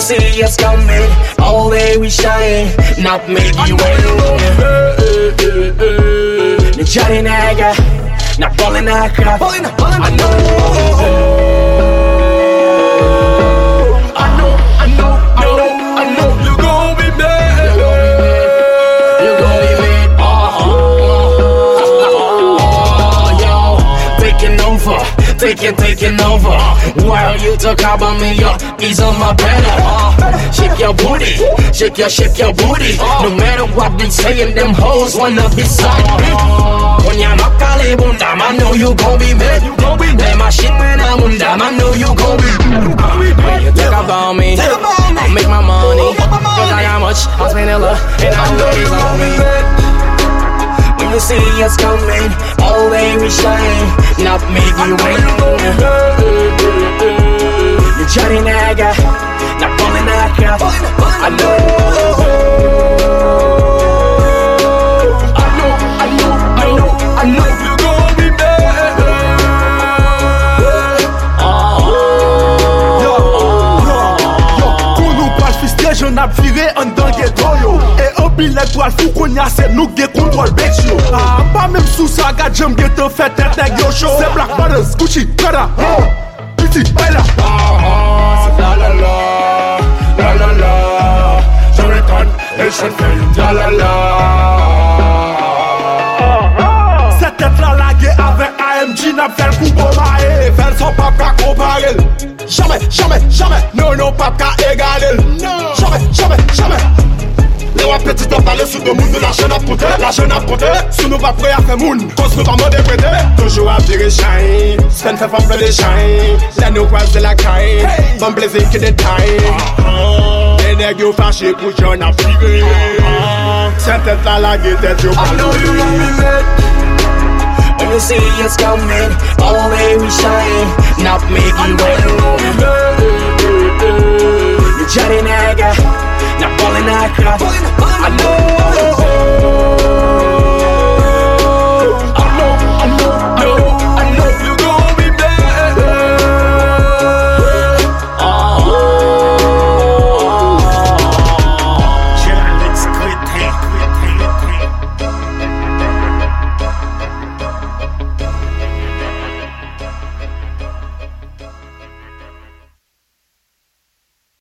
see us coming, all day we shine, not make you wait. 내 자리 나가, 나 벌레 나가. I know you gon' be mad. You gon' be mad. Yo, taking over. While you talk about me, yo, ease on my pedal. Shake your booty, shake your booty. No matter what they saying, them hoes wanna be side me. When you're not calling, I know you gon' be mad. Let my shit when I'm on them, I know you gon' be mad. When you talk about me, I'll make my money. Cause I got much, I'll spend a lot, and I know you gon' be mad. When you see us coming, all day we shine, not make you wait. 내 자리 나가, 나 벌레 나가. I know you gon' be mad. Yo, qu'on nous passe fisté, j'en a viré en dans ghetto yo. Et un billet pour le fou qu'on y a, c'est nous qui contrôle bête yo. Ah, pas même sous ça, gars, j'aime get te fait tête nèg yo show. C'est Black Brothers, Gucci, Prada, Petit, baila. C'est la la la, la la la. Je retourne et je fais la la la. Cette tête là laguée avec AMG n'a fait le coup pour mailler. Faire son papa comparer. Jamais, non, papa égaler. Jamais. Les wap petit top parler sous le monde de la chaîne à côté, sous nous pas prêt à faire moun, cause nous pas m'en déprêter. Toujours à virer shine, spend fait femme plein de shine. Là nous croise de la caille, bon plaisir qui détaille. Les nègres fâchés pour j'en a viré. Cette tête là la guette yo. I know you gon' be mad. When you see us coming, all day we shine, not make you wait. 내 자리 나가, 나 벌레 나가.